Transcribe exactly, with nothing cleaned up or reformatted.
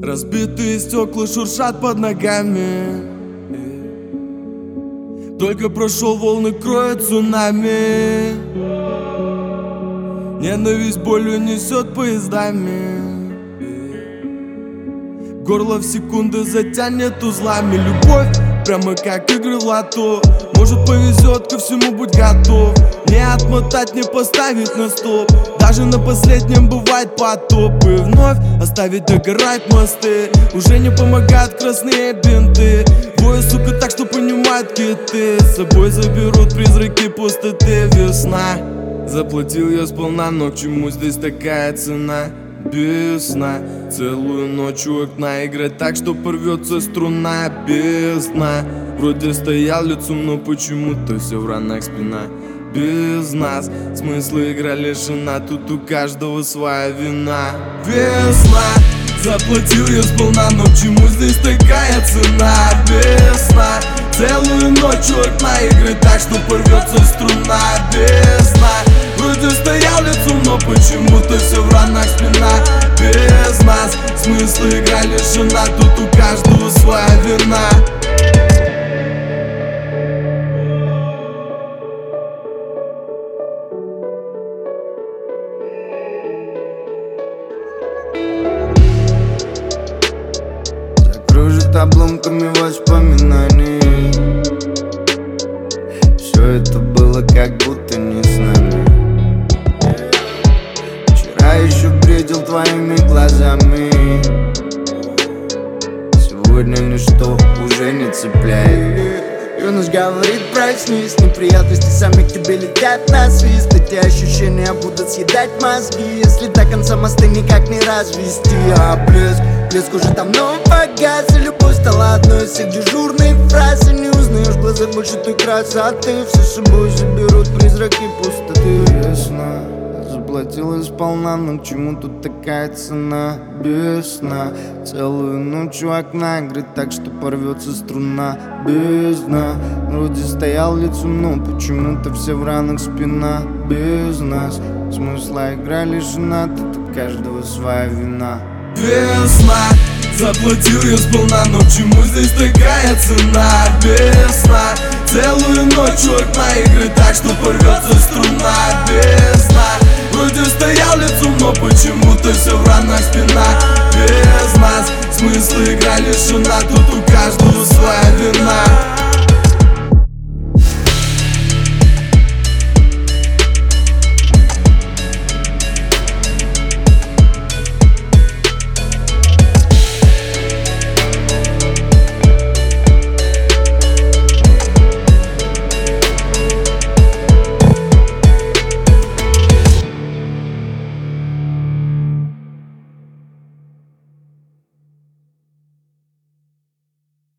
Разбитые стекла шуршат под ногами. Только прошел, волны кроют цунами. Ненависть болью несет поездами. Горло в секунды затянет узлами. Любовь прямо как игры в лото. Может повезет, ко всему будь готов. Не отмотать, не поставить на стоп. Даже на последнем бывает потоп. И вновь оставить догорать мосты. Уже не помогают красные бинты. Двое, сука, так что понимают киты. С собой заберут призраки пустоты. Весна. Заплатил я сполна, но к чему здесь такая цена? Без сна, целую ночь у окна. Играть так, что порвется струна. Без сна. Вроде стоял лицом, но почему-то все в ранах спина. Без нас смысла игра лишена. Тут у каждого своя вина. Весна. Заплатил я сполна, но к чему здесь такая цена? Без сна. Целую ночь у окна. Играть так, что порвется струна. Без сна. Вроде стоял лицом, но почему-то все в ранах спина. Без нас смысла игра лишена. Тут у каждого своя вина. Закружит обломками воспоминаний. Все это было как будто не с нами. Вчера еще бредил твоими глазами. Сегодня ничто уже не цепляет. Юность говорит, проснись. Неприятности сами к тебе летят на свист. Эти ощущения будут съедать мозги. Если до конца мосты никак не развести. А блеск, блеск уже давно погас. И любовь стала одной из всех дежурных фраз. И не узнаешь в глазах больше той красоты. Все с собой заберут призраки пустоты. Весна. Заплатила сполна, но к чему тут такая цена? Без сна. Целую ночь у окна. Играть так, что порвется струна. Без дна. Вроде стоял лицом, но почему-то все в ранах спина. Без нас смысла игра лишена. Тут у каждого своя вина. Весна. Заплатил я сполна, но к чему здесь такая цена? Без сна. Целую ночь у окна. Играть так, что порвется струна. Без сна. Вроде стоял лицом, но почему-то все в ранах спина. Без нас смысла игра лишена. Тут у каждого своя вина.